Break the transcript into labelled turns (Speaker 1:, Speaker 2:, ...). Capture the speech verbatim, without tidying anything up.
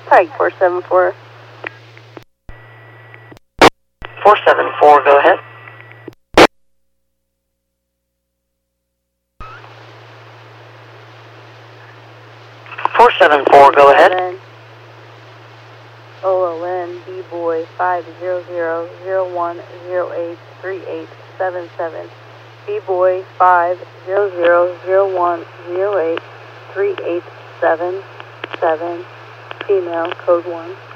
Speaker 1: Pike four seven four.
Speaker 2: four seven four, go ahead. four seven four, go ahead.
Speaker 1: O L N B-Boy five zero zero zero one zero eight three eight seven seven. B-Boy five zero zero zero one zero eight three eight seven seven. Female, code one.